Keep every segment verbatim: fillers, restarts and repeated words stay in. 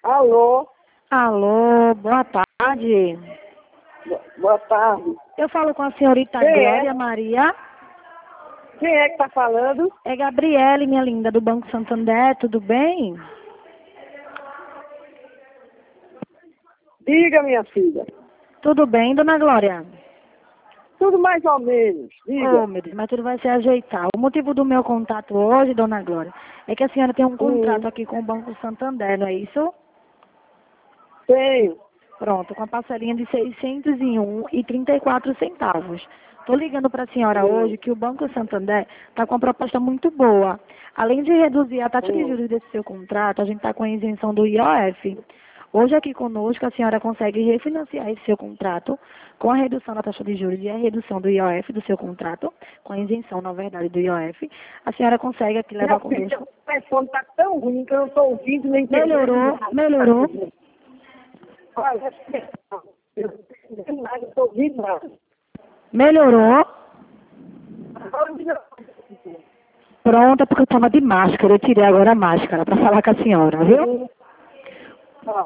Alô? Alô, boa tarde. Bo- Boa tarde. Eu falo com a senhorita Quem é? Glória Maria. Quem é que tá falando? É Gabriele, minha linda, do Banco Santander, tudo bem? Diga, minha filha. Tudo bem, dona Glória? Tudo mais ou menos. Diga. Oh, meu Deus, mas tudo vai se ajeitar. O motivo do meu contato hoje, dona Glória, é que a senhora tem um contrato Hum, aqui com o Banco Santander, não é isso? tenho. Pronto, com a parcelinha de seiscentos e um e trinta e quatro centavos. Estou ligando para a senhora Hum, hoje que o Banco Santander está com uma proposta muito boa. Além de reduzir a taxa de hum. juros desse seu contrato, a gente está com a isenção do I O F. Hoje aqui conosco a senhora consegue refinanciar esse seu contrato com a redução da taxa de juros e a redução do I O F do seu contrato, com a isenção, na verdade, do I O F. A senhora consegue aqui levar Minha filha, conosco. o telefone tá tão ruim que eu não estou ouvindo nem entendendo Melhorou, nada. melhorou, Olha, eu não tô entendendo nada, eu tô ouvindo nada. melhorou. Agora, diga- Pronto, é porque eu estava de máscara. Eu tirei agora a máscara para falar com a senhora, viu? Hum, tá.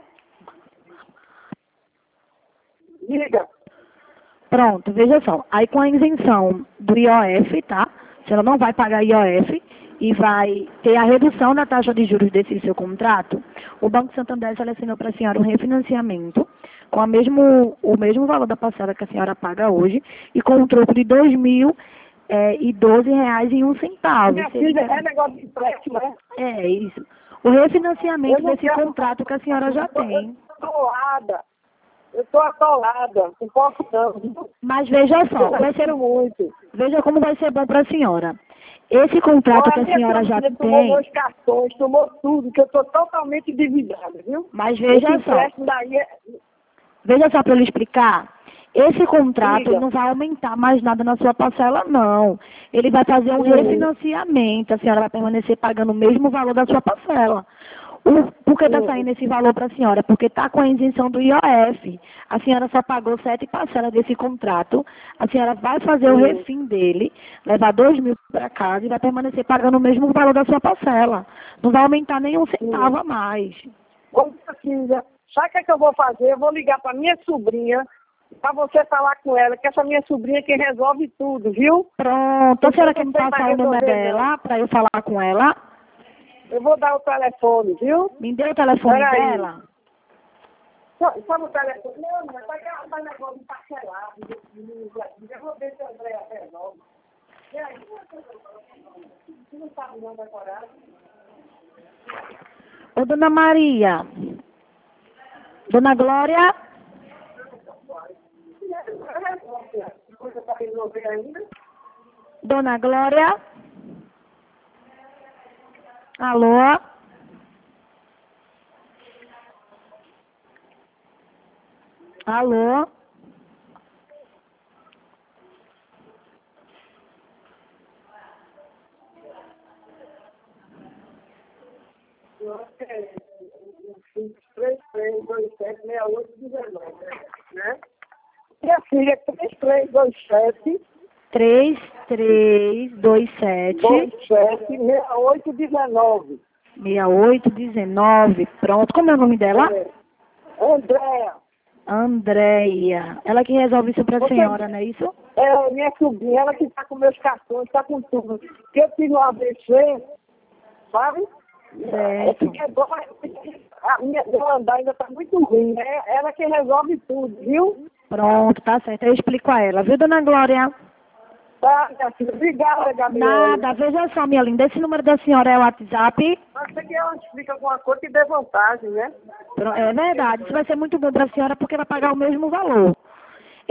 Diga. Pronto, veja só. Aí com a isenção do I O F, tá? A senhora não vai pagar I O F e vai ter a redução da taxa de juros desse seu contrato. O Banco Santander selecionou para a senhora um refinanciamento com a mesmo, o mesmo valor da parcela que a senhora paga hoje e com um troco de dois mil eh, e doze reais e um centavo. Minha Seria- filha, é negócio de empréstimo, né? É isso. O refinanciamento Eu não desse quero- contrato que a senhora já Eu tô- tem. Eu tô atolada. Eu tô atolada. Não posso não. Mas veja só, vai Eu ser, quero muito. veja como vai ser bom para a senhora. Esse contrato que Olha, a minha senhora já família tomou tem, meus cartões, tomou tudo, que eu tô totalmente endividada, viu? mas Esse veja só, empréstimo daí é... veja só para eu lhe explicar. Esse contrato Diga. não vai aumentar mais nada na sua parcela, não. Ele vai fazer um Hum. refinanciamento, a senhora vai permanecer pagando o mesmo valor da sua parcela. O, por que está Hum. saindo esse valor para a senhora? Porque está com a isenção do I O F. A senhora só pagou sete parcelas desse contrato. A senhora vai fazer o Hum. refim dele, levar dois mil para casa e vai permanecer pagando o mesmo valor da sua parcela. Não vai aumentar nenhum centavo a mais. Ô, minha filha, sabe o que, é que eu vou fazer? Eu vou ligar pra minha sobrinha, pra você falar com ela, que essa minha sobrinha é quem resolve tudo, viu? Pronto. A senhora Eu quer não me sei passar mais o número resolver, não. dela para eu falar com ela? Eu vou dar o telefone, viu? Me dê o telefone Peraí. dela. Só, só no telefone. Não, mas vai ganhar mais negócio de parcelado. Eu vou ver se a Andréia resolve. E aí? Você não sabe não decorar? Ô, dona Maria. Dona Glória. Coisa para resolver ainda? Dona Glória. Alô? Alô? três três dois sete seis oito um nove, né? Minha filha, três três dois sete três três dois sete dois sete seis oito um nove. seis oito um nove. Pronto. Como é o nome dela? É. Andréa, Andréia. Ela que resolve isso pra Você- senhora, não é isso? é minha sobrinha, ela que está com meus cartões, está com tudo. Porque eu tive um A V C, sabe? Certo. Eu fiquei bom, mas a minha meu andar ainda está muito ruim. É ela que resolve tudo, viu? Pronto, tá certo. Eu explico a ela, viu, dona Glória? Tá, minha filha. Obrigada, Gabriela. Nada. Veja só, minha linda. Esse número da senhora é o WhatsApp? Mas tem que ela explica alguma coisa que dê vantagem, né? Pro- É verdade. Isso vai ser muito bom pra senhora porque vai pagar o mesmo valor.